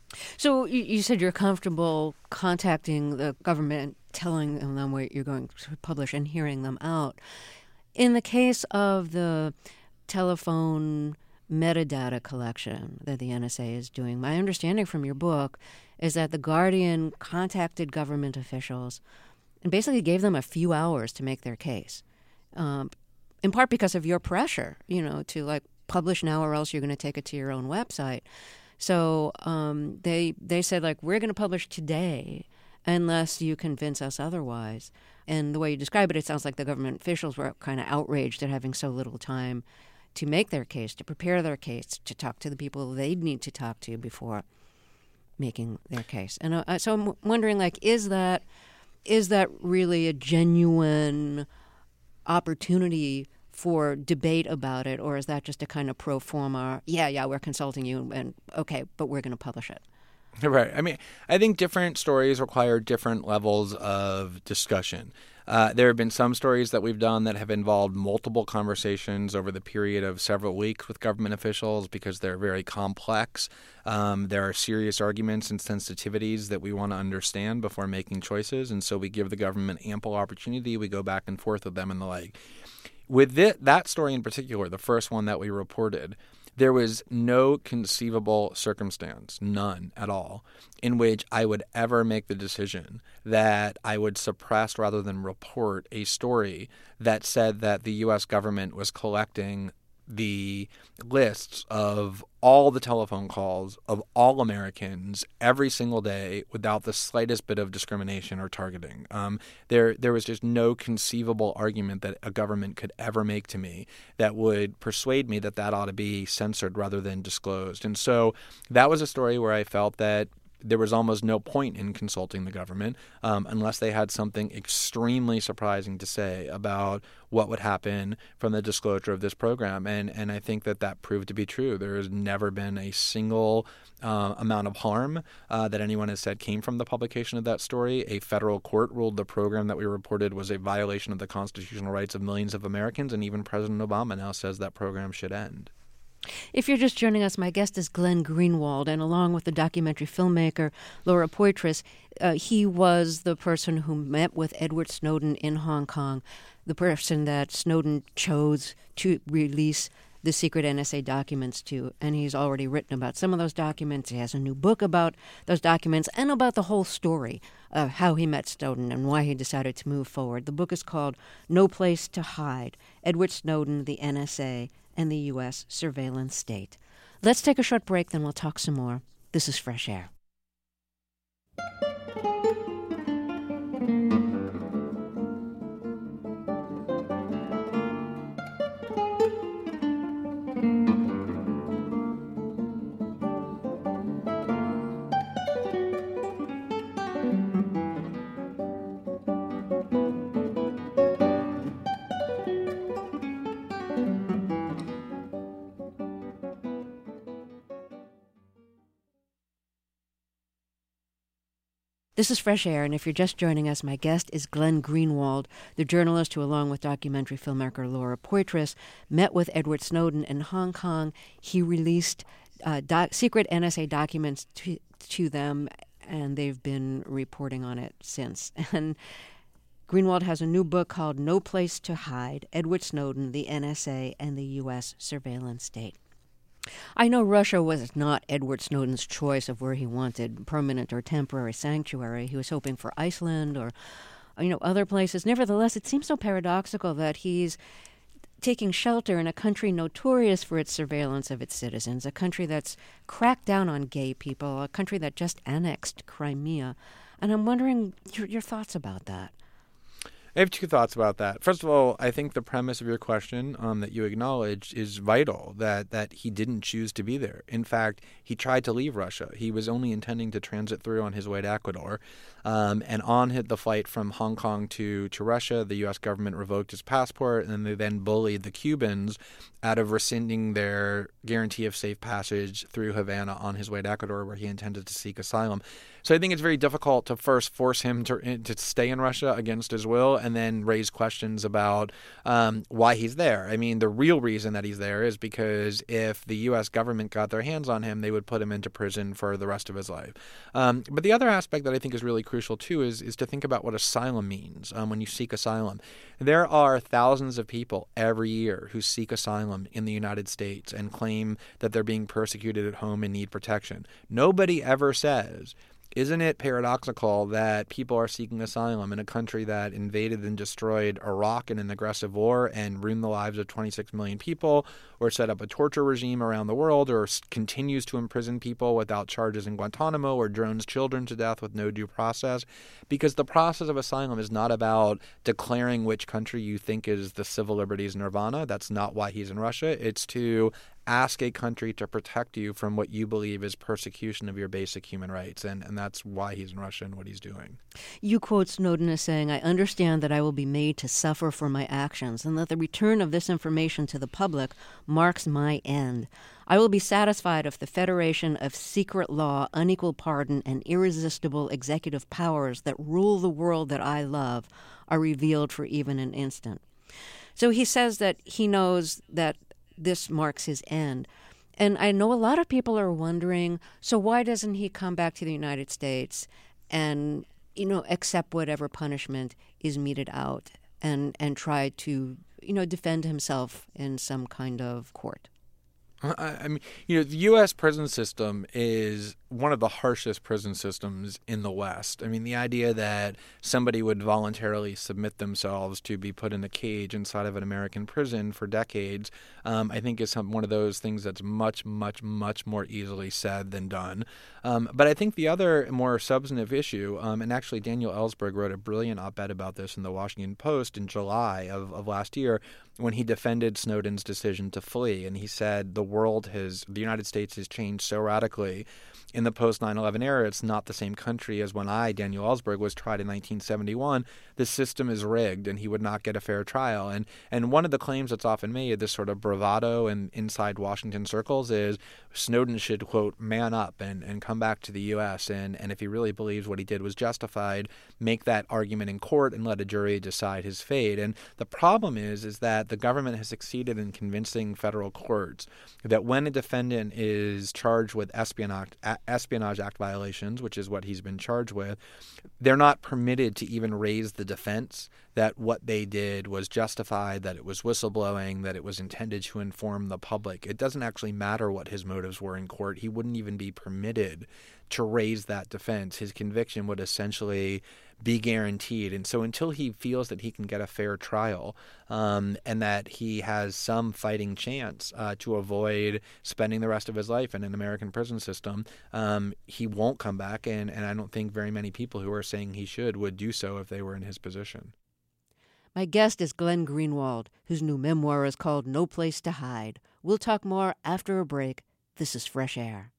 A: So you, you said you're comfortable contacting the government, telling them what you're going to publish and hearing them out. In the case of the telephone metadata collection that the N S A is doing, my understanding from your book is that the Guardian contacted government officials and basically gave them a few hours to make their case, um, in part because of your pressure, you know, to like publish now or else you're going to take it to your own website. So um, they they said, like, we're going to publish today unless you convince us otherwise. And the way you describe it, it sounds like the government officials were kind of outraged at having so little time to make their case, to prepare their case, to talk to the people they'd need to talk to before making their case. And uh, so I'm wondering, like, is that is that really a genuine opportunity for debate about it, or is that just a kind of pro forma, yeah, yeah, we're consulting you, and okay, but we're going to publish it?
B: Right. I mean, I think different stories require different levels of discussion. Uh, there have been some stories that we've done that have involved multiple conversations over the period of several weeks with government officials because they're very complex. Um, there are serious arguments and sensitivities that we want to understand before making choices, and so we give the government ample opportunity. We go back and forth with them and the like. With it, that story in particular, the first one that we reported, there was no conceivable circumstance, none at all, in which I would ever make the decision that I would suppress rather than report a story that said that the U S government was collecting the lists of all the telephone calls of all Americans every single day without the slightest bit of discrimination or targeting. Um, there, there was just no conceivable argument that a government could ever make to me that would persuade me that that ought to be censored rather than disclosed. And so that was a story where I felt that there was almost no point in consulting the government um, unless they had something extremely surprising to say about what would happen from the disclosure of this program. And and I think that that proved to be true. There has never been a single uh, amount of harm uh, that anyone has said came from the publication of that story. A federal court ruled the program that we reported was a violation of the constitutional rights of millions of Americans, and even President Obama now says that program should end.
A: If you're just joining us, my guest is Glenn Greenwald, and along with the documentary filmmaker Laura Poitras, uh, he was the person who met with Edward Snowden in Hong Kong, the person that Snowden chose to release the secret N S A documents to, and he's already written about some of those documents. He has a new book about those documents and about the whole story of how he met Snowden and why he decided to move forward. The book is called No Place to Hide, Edward Snowden, the N S A, and the U S surveillance state. Let's take a short break, then we'll talk some more. This is Fresh Air. This is Fresh Air, and if you're just joining us, my guest is Glenn Greenwald, the journalist who, along with documentary filmmaker Laura Poitras, met with Edward Snowden in Hong Kong. He released uh, doc- secret N S A documents to, to them, and they've been reporting on it since. And Greenwald has a new book called No Place to Hide, Edward Snowden, the N S A, and the U S surveillance state. I know Russia was not Edward Snowden's choice of where he wanted permanent or temporary sanctuary. He was hoping for Iceland or, you know, other places. Nevertheless, it seems so paradoxical that he's taking shelter in a country notorious for its surveillance of its citizens, a country that's cracked down on gay people, a country that just annexed Crimea. And I'm wondering your, your thoughts about that.
B: I have two thoughts about that. First of all, I think the premise of your question um, that you acknowledged is vital, that, that he didn't choose to be there. In fact, he tried to leave Russia. He was only intending to transit through on his way to Ecuador. Um, and on the flight from Hong Kong to, to Russia, the U S government revoked his passport, and they then bullied the Cubans out of rescinding their guarantee of safe passage through Havana on his way to Ecuador, where he intended to seek asylum. So I think it's very difficult to first force him to to stay in Russia against his will and then raise questions about um, why he's there. I mean, the real reason that he's there is because if the U S government got their hands on him, they would put him into prison for the rest of his life. Um, but the other aspect that I think is really crucial, too, is, is to think about what asylum means um, when you seek asylum. There are thousands of people every year who seek asylum in the United States and claim that they're being persecuted at home and need protection. Nobody ever says, isn't it paradoxical that people are seeking asylum in a country that invaded and destroyed Iraq in an aggressive war and ruined the lives of twenty-six million people, or set up a torture regime around the world, or continues to imprison people without charges in Guantanamo, or drones children to death with no due process? Because the process of asylum is not about declaring which country you think is the civil liberties nirvana. That's not why he's in Russia. It's to ask a country to protect you from what you believe is persecution of your basic human rights. And, and that's why he's in Russia and what he's doing.
A: You quote Snowden as saying, "I understand that I will be made to suffer for my actions and that the return of this information to the public marks my end. I will be satisfied if the federation of secret law, unequal pardon, and irresistible executive powers that rule the world that I love are revealed for even an instant." So he says that he knows that this marks his end. And I know a lot of people are wondering, so why doesn't he come back to the United States and, you know, accept whatever punishment is meted out and, and try to, you know, defend himself in some kind of court?
B: I mean, you know, the U S prison system is one of the harshest prison systems in the West. I mean, the idea that somebody would voluntarily submit themselves to be put in a cage inside of an American prison for decades, um, I think is some, one of those things that's much, much, much more easily said than done. Um, but I think the other more substantive issue, um, and actually Daniel Ellsberg wrote a brilliant op-ed about this in the Washington Post in July of, of last year, when he defended Snowden's decision to flee. And he said the world has, the United States has changed so radically in the post nine eleven era. It's not the same country as when I, Daniel Ellsberg, was tried in nineteen seventy-one. The system is rigged and he would not get a fair trial. And and one of the claims that's often made, this sort of bravado and inside Washington circles, is Snowden should, quote, man up and, and come back to the U S. And, and if he really believes what he did was justified, make that argument in court and let a jury decide his fate. And the problem is, is that the government has succeeded in convincing federal courts that when a defendant is charged with espionage, Espionage Act violations, which is what he's been charged with, they're not permitted to even raise the defense that what they did was justified, that it was whistleblowing, that it was intended to inform the public. It doesn't actually matter what his motives were in court. He wouldn't even be permitted to raise that defense. His conviction would essentially be guaranteed. And so until he feels that he can get a fair trial um, and that he has some fighting chance uh, to avoid spending the rest of his life in an American prison system, um, he won't come back. And, and I don't think very many people who are saying he should would do so if they were in his position.
A: My guest is Glenn Greenwald, whose new memoir is called No Place to Hide. We'll talk more after a break. This is Fresh Air.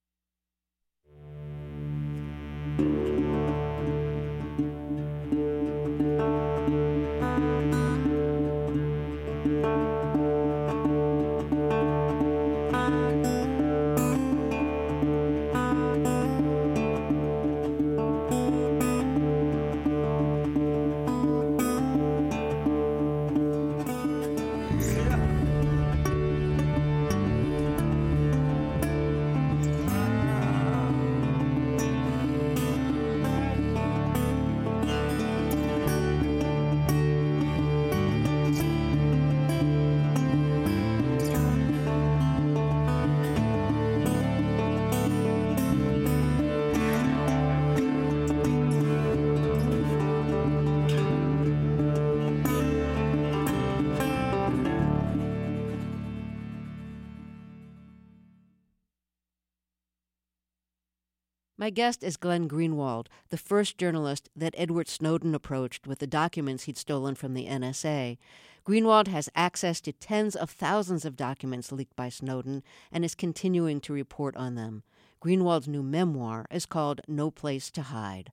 A: My guest is Glenn Greenwald, the first journalist that Edward Snowden approached with the documents he'd stolen from the N S A. Greenwald has access to tens of thousands of documents leaked by Snowden and is continuing to report on them. Greenwald's new memoir is called No Place to Hide.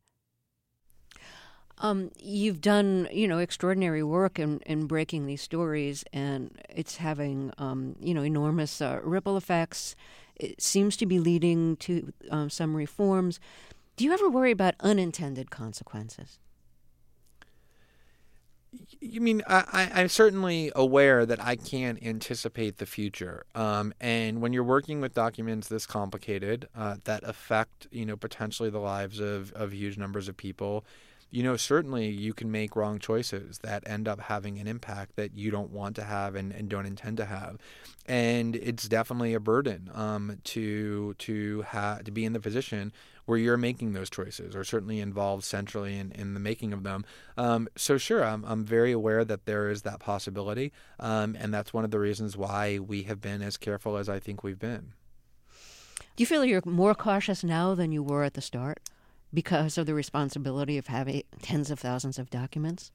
A: Um, you've done, you know, extraordinary work in, in breaking these stories, and it's having, um, you know, enormous uh, ripple effects. It seems to be leading to um, some reforms. Do you ever worry about unintended consequences?
B: You mean I, I, I'm certainly aware that I can't anticipate the future, um, and when you're working with documents this complicated uh, that affect, you know, potentially the lives of, of huge numbers of people, you know, certainly you can make wrong choices that end up having an impact that you don't want to have and, and don't intend to have, and it's definitely a burden um, to to have to be in the position where you're making those choices, or certainly involved centrally in, in the making of them. Um, so sure, I'm, I'm very aware that there is that possibility, um, and that's one of the reasons why we have been as careful as I think we've been.
A: Do you feel you're more cautious now than you were at the start because of the responsibility of having tens of thousands of documents?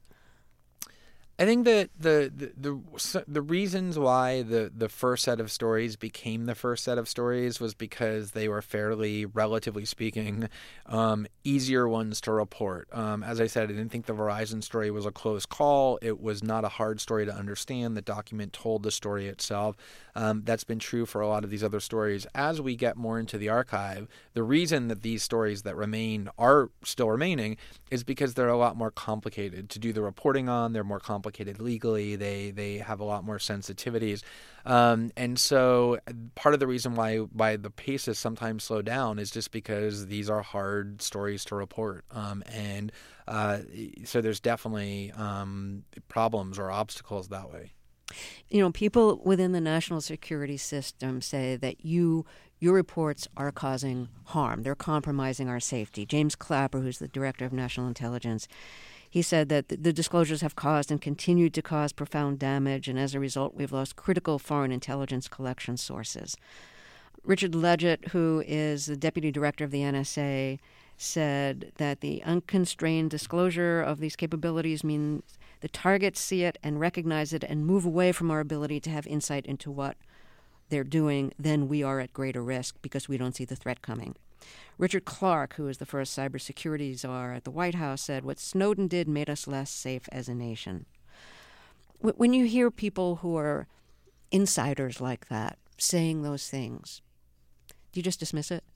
B: I think that the, the the the reasons why the, the first set of stories became the first set of stories was because they were fairly, relatively speaking, um, easier ones to report. Um, as I said, I didn't think the Verizon story was a close call. It was not a hard story to understand. The document told the story itself. Um, that's been true for a lot of these other stories. As we get more into the archive, the reason that these stories that remain are still remaining is because they're a lot more complicated to do the reporting on. They're more complicated legally. They they have a lot more sensitivities. Um, and so part of the reason why why the pace has sometimes slowed down is just because these are hard stories to report. Um, and uh, so there's definitely um, problems or obstacles that way.
A: You know, people within the national security system say that you your reports are causing harm. They're compromising our safety. James Clapper, who's the director of national intelligence, he said that the disclosures have caused and continue to cause profound damage, and as a result, we've lost critical foreign intelligence collection sources. Richard Leggett, who is the deputy director of the N S A, said that the unconstrained disclosure of these capabilities means the targets see it and recognize it and move away from our ability to have insight into what they're doing. Then we are at greater risk because we don't see the threat coming. Richard Clarke, who is the first cybersecurity czar at the White House, said, "What Snowden did made us less safe as a nation." When you hear people who are insiders like that saying those things, do you just dismiss it?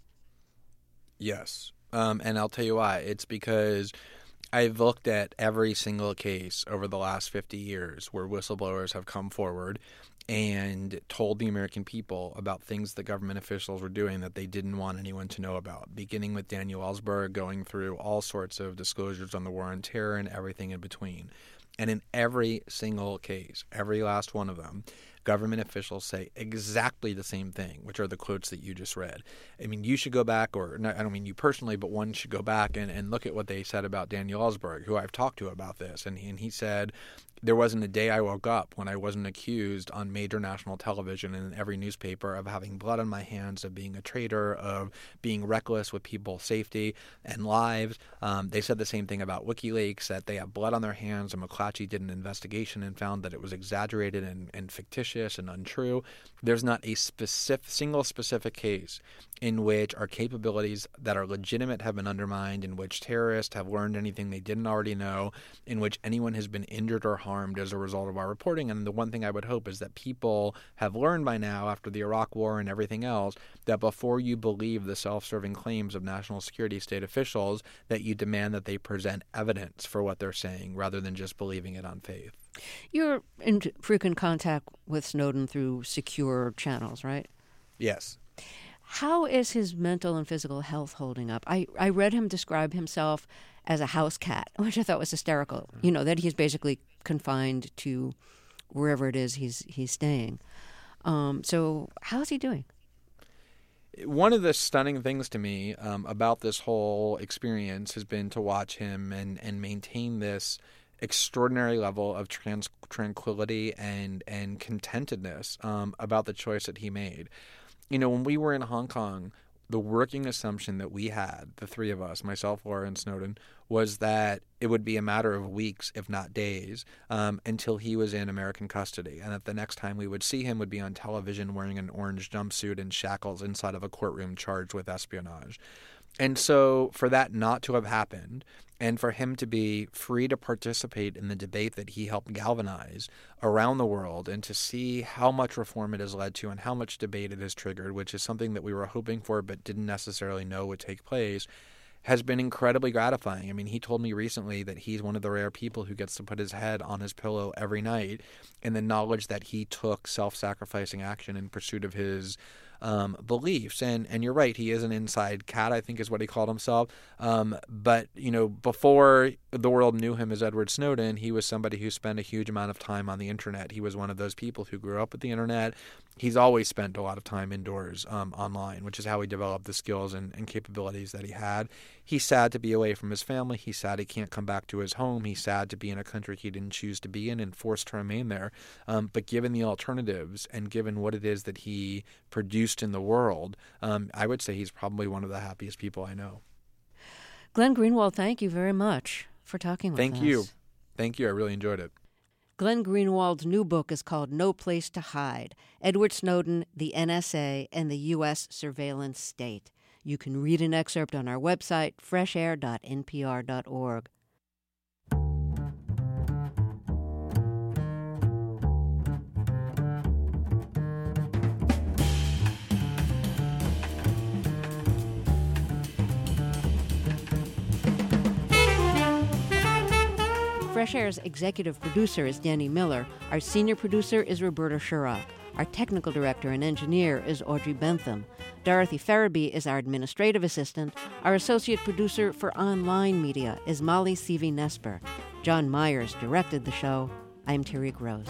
B: Yes. Um, and I'll tell you why. It's because I've looked at every single case over the last fifty years where whistleblowers have come forward and told the American people about things that government officials were doing that they didn't want anyone to know about, beginning with Daniel Ellsberg, going through all sorts of disclosures on the war on terror and everything in between. And in every single case, every last one of them, government officials say exactly the same thing, which are the quotes that you just read. I mean, you should go back, or not, I don't mean you personally, but one should go back and, and look at what they said about Daniel Ellsberg, who I've talked to about this. And, and he said, there wasn't a day I woke up when I wasn't accused on major national television and in every newspaper of having blood on my hands, of being a traitor, of being reckless with people's safety and lives. Um, they said the same thing about WikiLeaks, that they have blood on their hands, and McClatchy did an investigation and found that it was exaggerated and, and fictitious and untrue. There's not a specific, single specific case in which our capabilities that are legitimate have been undermined, in which terrorists have learned anything they didn't already know, in which anyone has been injured or harmed as a result of our reporting. And the one thing I would hope is that people have learned by now, after the Iraq War and everything else, that before you believe the self-serving claims of national security state officials, that you demand that they present evidence for what they're saying rather than just believing it on faith.
A: You're in frequent contact with Snowden through secure channels, right?
B: Yes.
A: How is his mental and physical health holding up? I, I read him describe himself as a house cat, which I thought was hysterical. You know, that he's basically confined to wherever it is he's he's staying. Um, so how's he doing?
B: One of the stunning things to me um, about this whole experience has been to watch him and, and maintain this extraordinary level of trans- tranquility and, and contentedness um, about the choice that he made. You know, when we were in Hong Kong, the working assumption that we had, the three of us, myself, Laura, and Snowden, was that it would be a matter of weeks, if not days, um, until he was in American custody, and that the next time we would see him would be on television wearing an orange jumpsuit and shackles inside of a courtroom charged with espionage. And so for that not to have happened, and for him to be free to participate in the debate that he helped galvanize around the world, and to see how much reform it has led to and how much debate it has triggered, which is something that we were hoping for but didn't necessarily know would take place, has been incredibly gratifying. I mean, he told me recently that he's one of the rare people who gets to put his head on his pillow every night in the knowledge that he took self-sacrificing action in pursuit of his Um, beliefs. And and you're right, he is an inside cat, I think is what he called himself. Um, but, you know, before the world knew him as Edward Snowden, he was somebody who spent a huge amount of time on the internet. He was one of those people who grew up with the internet. He's always spent a lot of time indoors um, online, which is how he developed the skills and, and capabilities that he had. He's sad to be away from his family. He's sad he can't come back to his home. He's sad to be in a country he didn't choose to be in and forced to remain there. Um, but given the alternatives and given what it is that he produced in the world, um, I would say he's probably one of the happiest people I know.
A: Glenn Greenwald, thank you very much for talking with
B: Thank
A: us.
B: Thank you. Thank you. I really enjoyed it.
A: Glenn Greenwald's new book is called No Place to Hide, Edward Snowden, the N S A, and the U S Surveillance State. You can read an excerpt on our website, fresh air dot n p r dot org. Fresh Air's executive producer is Danny Miller. Our senior producer is Roberta Shura. Our technical director and engineer is Audrey Bentham. Dorothy Farabee is our administrative assistant. Our associate producer for online media is Molly Seavey-Nesper. John Myers directed the show. I'm Terry Gross.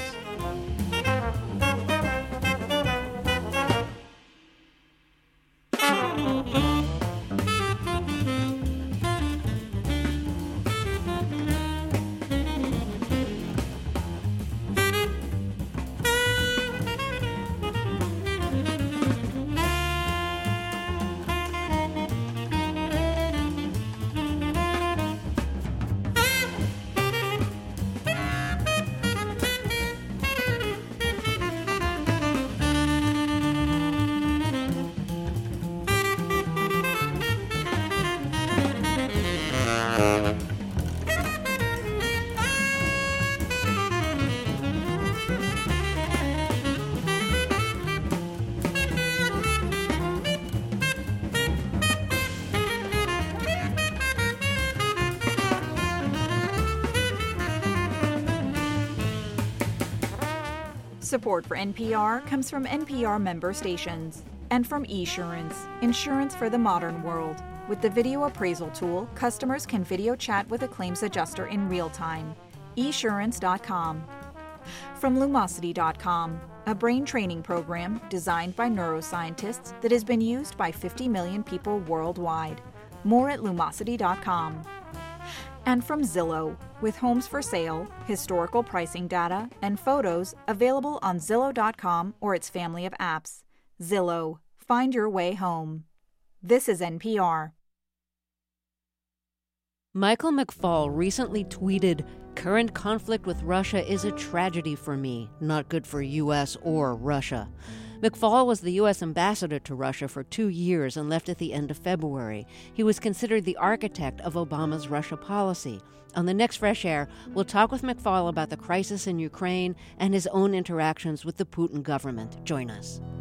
C: Support for N P R comes from N P R member stations and from Esurance, insurance for the modern world. With the video appraisal tool, customers can video chat with a claims adjuster in real time. esurance dot com. From Lumosity dot com, a brain training program designed by neuroscientists that has been used by fifty million people worldwide. More at Lumosity dot com. And from Zillow, with homes for sale, historical pricing data, and photos available on Zillow dot com or its family of apps. Zillow, find your way home. This is N P R.
A: Michael McFaul recently tweeted, "Current conflict with Russia is a tragedy for me, not good for U S or Russia." McFaul was the U S ambassador to Russia for two years and left at the end of February. He was considered the architect of Obama's Russia policy. On the next Fresh Air, we'll talk with McFaul about the crisis in Ukraine and his own interactions with the Putin government. Join us.